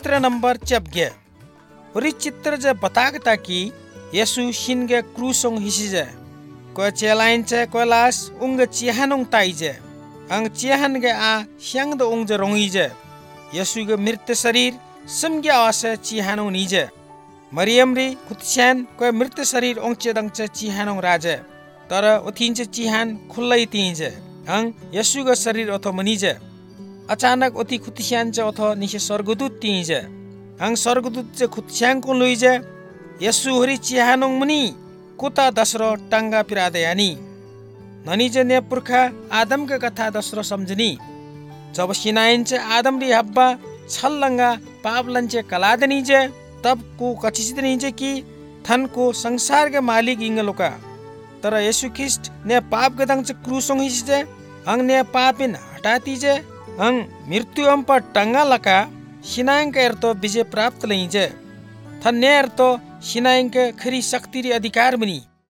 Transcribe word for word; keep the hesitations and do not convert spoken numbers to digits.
चित्र नंबर चबगे उरी चित्र जे बतागता कि येसु शिनगे क्रूसोंग हिसिजे को चेलाइन चे कोलास उंग चिहानोंग ताइजे अंग चिहान गे आ श्यांग दो उंग जे रोंगीजे येसु गे मृत शरीर समगे आसे चिहानोंग नीजे मरियम री खुत्स्यान को मृत शरीर ओंगचे दंगचे चिहानोंग राजे तर उथिंचे चिहान खुल्लै तीजे अंग येसु गे शरीर अथो मनीजे अचानक ओती खुत्स्यान चे अथो निसे स्वर्गदूत तीजे अंग स्वर्गदूत चे खुत्स्यान को लुइजे येसु हरी चिहानोंग मनी कुता दसरो टंगा पिरादे यानी ननीजे ने पुरखा आदम के कथा दसरो समझनी जब सिनाइनचे आदम री हब्बा छल्लंगा पापलंचे कलादनीजे तब को कचिदनीजे कि थन को संसार के मालिक इंगलोका तर येसु ख्रिस्ट ने पाप गदंग चे क्रूसोंग हिसिजे अंग ने पापिन हटातीजे अंग मृत्यु अम पर टंगा लका सिनाइंग के अर्थ विजय प्राप्त लईजे थन ने अर्थ सिनाइंग के खरी शक्ति री अधिकार बनी